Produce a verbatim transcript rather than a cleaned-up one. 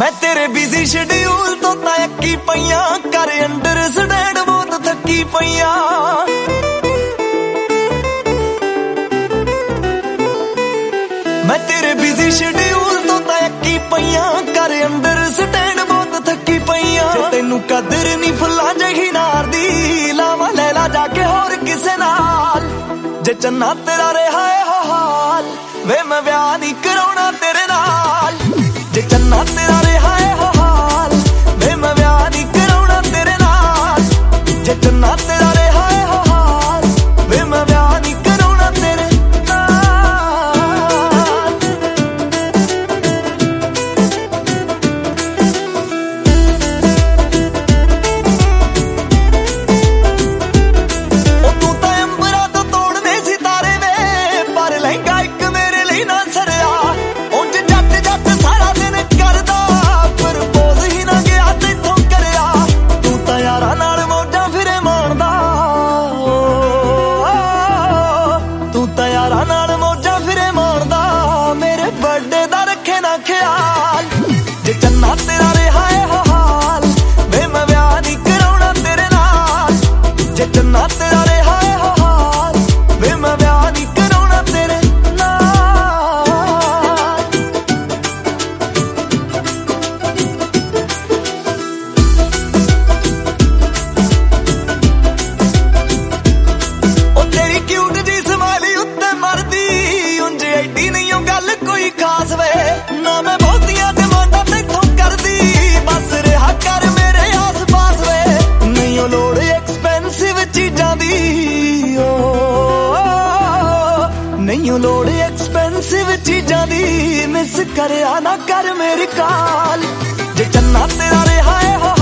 मैं तेरे busy schedule तो तां अक्की पईयां कर अंडरस्टैंड बहुत थकी पईयां। मैं तेरे बिजी शेड्यूल तो तां अक्की पईयां कर अंडरस्टैंड बहुत थकी पईयां। तैनू कदर नहीं फुल्लां जही नार दी लावां लैला जाके होर किसे नाल। जे चन्ना तेरा रहा है हो हाल वे मैं ब्याह नहीं कराउणा तेरे नाल। जे चन्ना तेरा रहा है हो हाल वे मैं ब्याह नहीं कराउणा तेरे नाल। जे चन्ना तेरा रहा है हो हाल वे मैं ब्याह नहीं कराउणा तेरे नाल मौजा फिरे मारदा मेरे बर्थडे दा रखे ना ख्याल। जे चन्ना तेरा रहा है हो हाल वे मैं ब्याह नहीं कराउणा तेरे नाल। जे चन्ना तेरा रहा है हो हाल वे मैं ब्याह नहीं कराउणा तेरे नाल। ओ तेरी क्यूट जी स्माइली उत्ते मरदी उंज एडी नहीं गल कोई खास वे ना मैं बहुतियां डिमांडां तैथों करदी बस रहा कर मेरे आस पास वे। नहीं लोड़ एक्सपेंसिव चीजां दी ओ नहीं लोड़ एक्सपेंसिव चीजां दी मिस करया ना कर मेरी कॉल। जे चन्ना तेरा रहा है हो